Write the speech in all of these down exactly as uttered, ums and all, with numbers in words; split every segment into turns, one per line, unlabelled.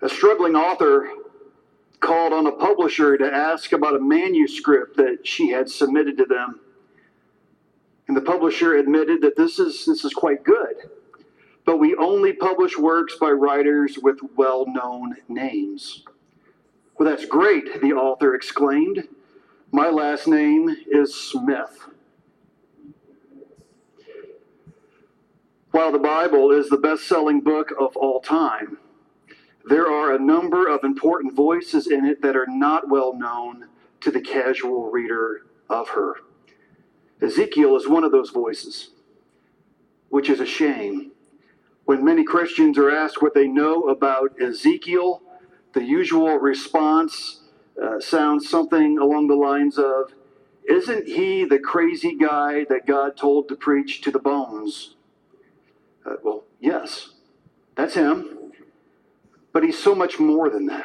A struggling author called on a publisher to ask about a manuscript that she had submitted to them. And the publisher admitted that this is, this is quite good, but we only publish works by writers with well-known names. Well, that's great, the author exclaimed. My last name is Smith. While the Bible is the best-selling book of all time, there are a number of important voices in it that are not well known to the casual reader of her. Ezekiel is one of those voices, which is a shame. When many Christians are asked what they know about Ezekiel, the usual response uh, sounds something along the lines of, "Isn't he the crazy guy that God told to preach to the bones?" Uh, well, yes, that's him. But he's so much more than that.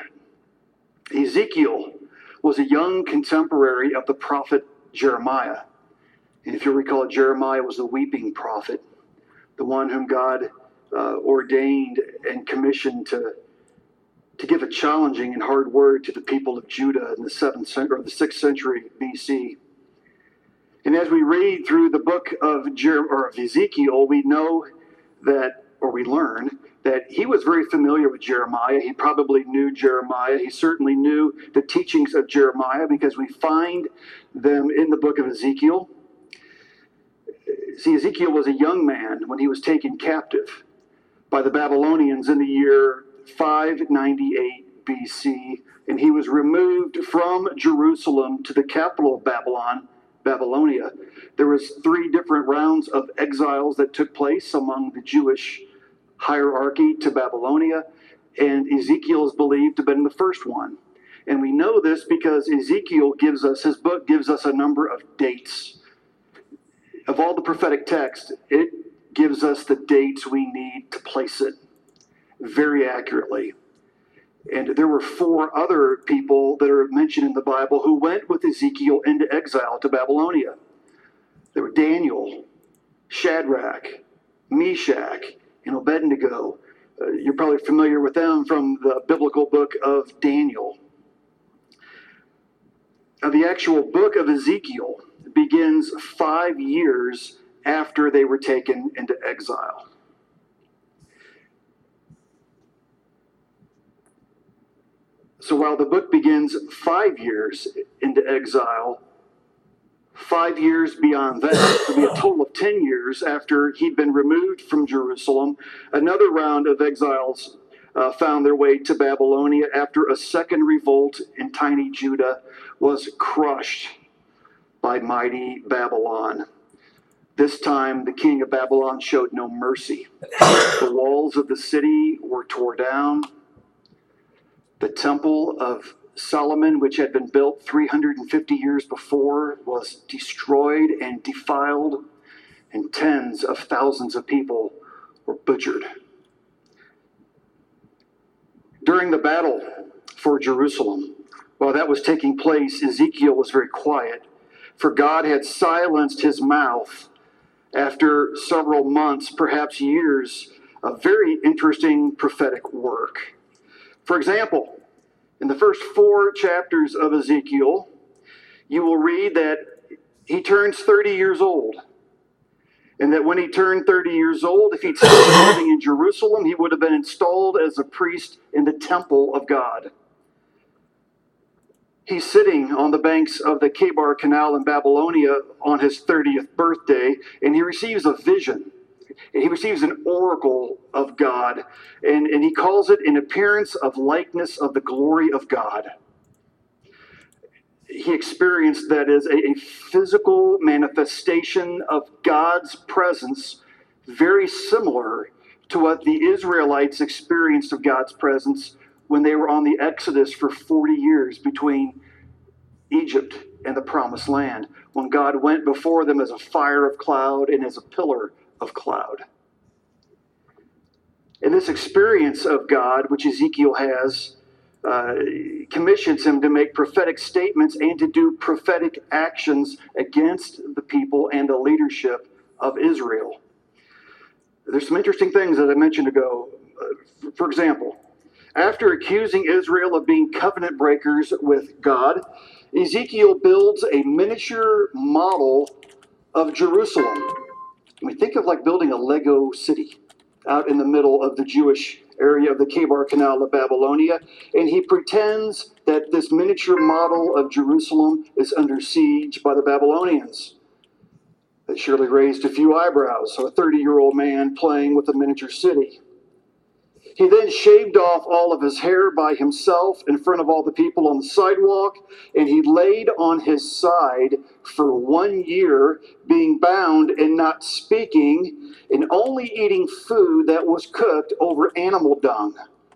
Ezekiel was a young contemporary of the prophet Jeremiah. And if you recall, Jeremiah was the weeping prophet, the one whom God uh, ordained and commissioned to, to give a challenging and hard word to the people of Judah in the seventh or the sixth century B C. And as we read through the book of, Jer- or of Ezekiel, we know that, or we learn, that he was very familiar with Jeremiah. He probably knew Jeremiah. He certainly knew the teachings of Jeremiah because we find them in the book of Ezekiel. See, Ezekiel was a young man when he was taken captive by the Babylonians in the year five ninety-eight B C, and he was removed from Jerusalem to the capital of Babylon, Babylonia. There was three different rounds of exiles that took place among the Jewish hierarchy to Babylonia, and Ezekiel is believed to have been the first one. And we know this because Ezekiel gives us, his book gives us a number of dates. Of all the prophetic text, it gives us the dates we need to place it very accurately. And there were four other people that are mentioned in the Bible who went with Ezekiel into exile to Babylonia. There were Daniel, Shadrach, Meshach, and Abednego. Uh, you're probably familiar with them from the biblical book of Daniel. Now, the actual book of Ezekiel begins five years after they were taken into exile. So while the book begins five years into exile, five years beyond that, it would be a total of ten years after he'd been removed from Jerusalem, another round of exiles uh, found their way to Babylonia after a second revolt in tiny Judah was crushed by mighty Babylon. This time, the king of Babylon showed no mercy. The walls of the city were torn down. The temple of Solomon, which had been built three hundred fifty years before, was destroyed and defiled, and tens of thousands of people were butchered. During the battle for Jerusalem, while that was taking place, Ezekiel was very quiet, for God had silenced his mouth after several months, perhaps years, of very interesting prophetic work. For example, in the first four chapters of Ezekiel, you will read that he turns thirty years old. And that when he turned thirty years old, if he'd still been living in Jerusalem, he would have been installed as a priest in the temple of God. He's sitting on the banks of the Kebar Canal in Babylonia on his thirtieth birthday, and he receives a vision. He receives an oracle of God, and, and he calls it an appearance of likeness of the glory of God. He experienced that as a, a physical manifestation of God's presence, very similar to what the Israelites experienced of God's presence when they were on the Exodus for forty years between Egypt and the Promised Land, when God went before them as a fire of cloud and as a pillar of cloud. And this experience of God, which Ezekiel has, uh, commissions him to make prophetic statements and to do prophetic actions against the people and the leadership of Israel. There's some interesting things that I mentioned ago. Uh, for example, After accusing Israel of being covenant breakers with God, Ezekiel builds a miniature model of Jerusalem. I mean, think of like building a Lego city out in the middle of the Jewish area of the Kebar Canal of Babylonia, and he pretends that this miniature model of Jerusalem is under siege by the Babylonians. That surely raised a few eyebrows, so a thirty-year-old man playing with a miniature city. He then shaved off all of his hair by himself in front of all the people on the sidewalk, and he laid on his side for one year, being bound and not speaking, and only eating food that was cooked over animal dung.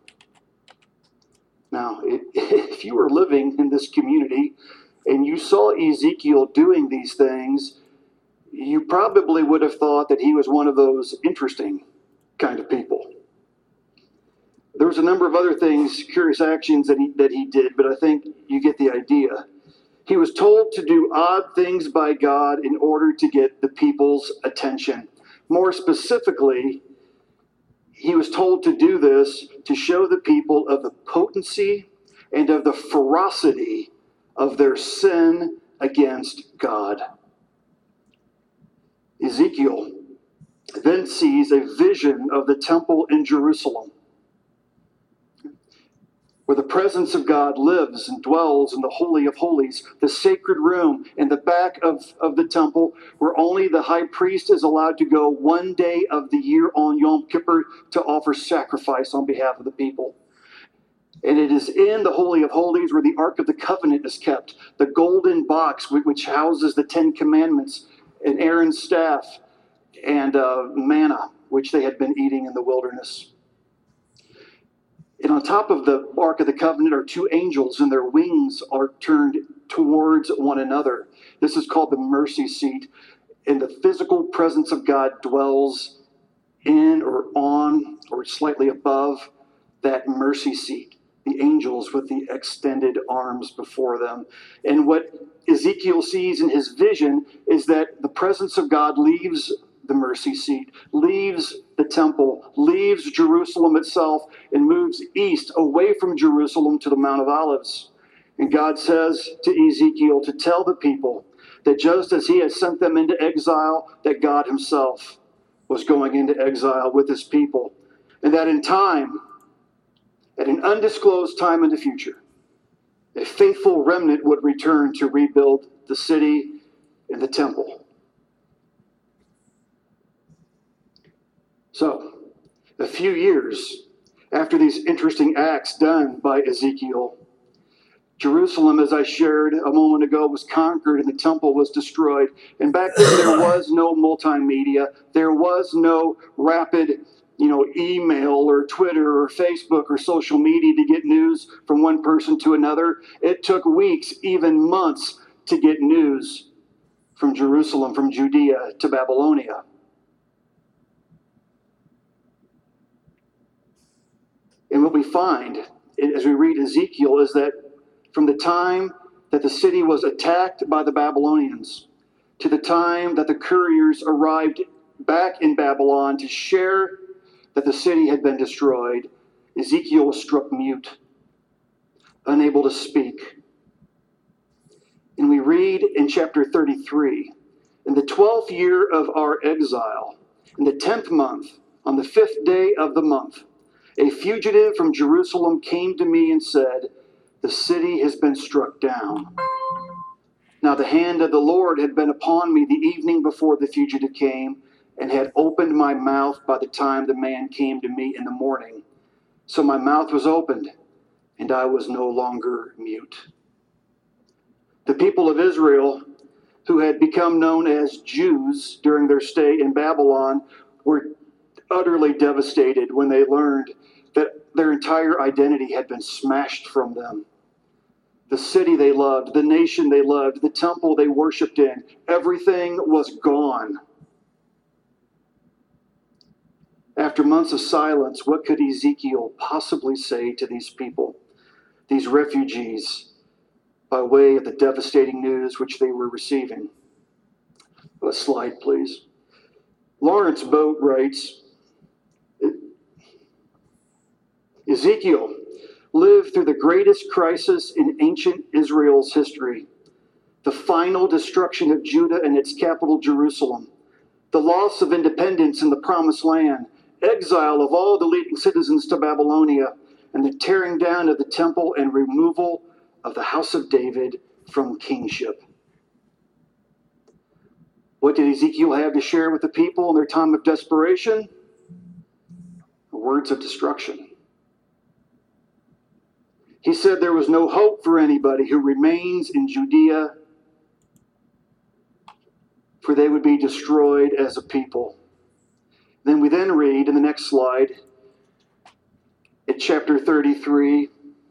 Now, if you were living in this community and you saw Ezekiel doing these things, you probably would have thought that he was one of those interesting kind of people. There was a number of other things, curious actions that he, that he did, but I think you get the idea. He was told to do odd things by God in order to get the people's attention. More specifically, he was told to do this to show the people of the potency and of the ferocity of their sin against God. Ezekiel then sees a vision of the temple in Jerusalem, where the presence of God lives and dwells in the Holy of Holies, the sacred room in the back of, of the temple, where only the high priest is allowed to go one day of the year on Yom Kippur to offer sacrifice on behalf of the people. And it is in the Holy of Holies where the Ark of the Covenant is kept, the golden box which houses the Ten Commandments and Aaron's staff and uh, manna, which they had been eating in the wilderness. And on top of the Ark of the Covenant are two angels, and their wings are turned towards one another. This is called the mercy seat. And the physical presence of God dwells in or on or slightly above that mercy seat. The angels with the extended arms before them. And what Ezekiel sees in his vision is that the presence of God leaves the mercy seat, leaves the temple, leaves Jerusalem itself, and moves east away from Jerusalem to the Mount of Olives. And God says to Ezekiel to tell the people that just as he had sent them into exile, that God himself was going into exile with his people. And that in time, at an undisclosed time in the future, a faithful remnant would return to rebuild the city and the temple. So, a few years after these interesting acts done by Ezekiel, Jerusalem, as I shared a moment ago, was conquered and the temple was destroyed. And back then there was no multimedia. There was no rapid, you know, email or Twitter or Facebook or social media to get news from one person to another. It took weeks, even months, to get news from Jerusalem, from Judea to Babylonia. And what we find as we read Ezekiel is that from the time that the city was attacked by the Babylonians to the time that the couriers arrived back in Babylon to share that the city had been destroyed, Ezekiel was struck mute, unable to speak. And we read in chapter thirty-three, in the twelfth year of our exile, in the tenth month, on the fifth day of the month, a fugitive from Jerusalem came to me and said, "The city has been struck down." Now the hand of the Lord had been upon me the evening before the fugitive came, and had opened my mouth by the time the man came to me in the morning. So my mouth was opened, and I was no longer mute. The people of Israel, who had become known as Jews during their stay in Babylon, were utterly devastated when they learned that their entire identity had been smashed from them. The city they loved, the nation they loved, the temple they worshiped in, everything was gone. After months of silence, what could Ezekiel possibly say to these people, these refugees, by way of the devastating news which they were receiving? A slide, please. Lawrence Boat writes, Ezekiel lived through the greatest crisis in ancient Israel's history: the final destruction of Judah and its capital, Jerusalem, the loss of independence in the Promised Land, exile of all the leading citizens to Babylonia, and the tearing down of the temple and removal of the house of David from kingship. What did Ezekiel have to share with the people in their time of desperation? Words of destruction. He said there was no hope for anybody who remains in Judea, for they would be destroyed as a people. Then we then read in the next slide, in chapter thirty-three,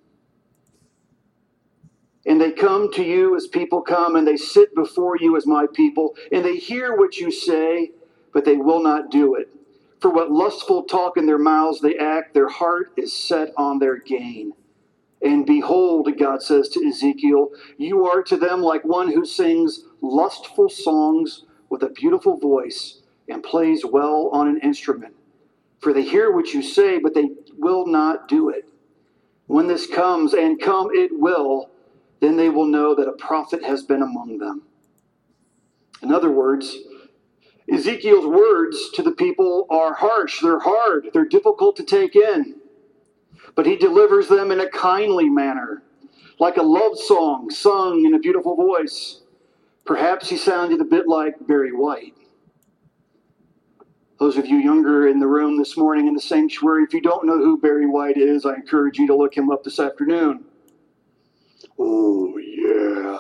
and they come to you as people come, and they sit before you as my people, and they hear what you say, but they will not do it. For what lustful talk in their mouths they act, their heart is set on their gain. And behold, God says to Ezekiel, you are to them like one who sings lustful songs with a beautiful voice and plays well on an instrument. For they hear what you say, but they will not do it. When this comes, and come it will, then they will know that a prophet has been among them. In other words, Ezekiel's words to the people are harsh, they're hard, they're difficult to take in. But he delivers them in a kindly manner, like a love song sung in a beautiful voice. Perhaps he sounded a bit like Barry White. Those of you younger in the room this morning in the sanctuary, if you don't know who Barry White is, I encourage you to look him up this afternoon. Oh, yeah.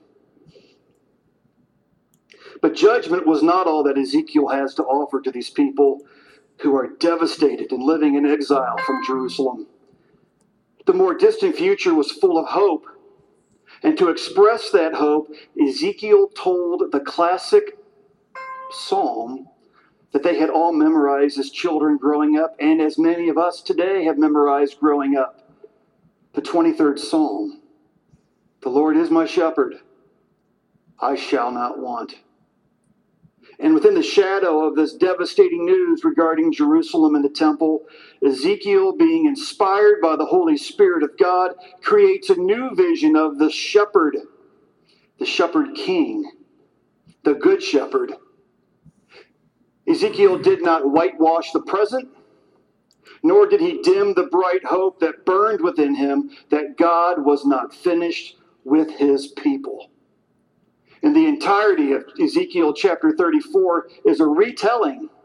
But judgment was not all that Ezekiel has to offer to these people who are devastated and living in exile from Jerusalem. The more distant future was full of hope. And to express that hope, Ezekiel told the classic psalm that they had all memorized as children growing up, and as many of us today have memorized growing up. The twenty-third Psalm. The Lord is my shepherd, I shall not want. And within the shadow of this devastating news regarding Jerusalem and the temple, Ezekiel, being inspired by the Holy Spirit of God, creates a new vision of the shepherd, the shepherd king, the good shepherd. Ezekiel did not whitewash the present, nor did he dim the bright hope that burned within him that God was not finished with his people. And the entirety of Ezekiel chapter thirty-four is a retelling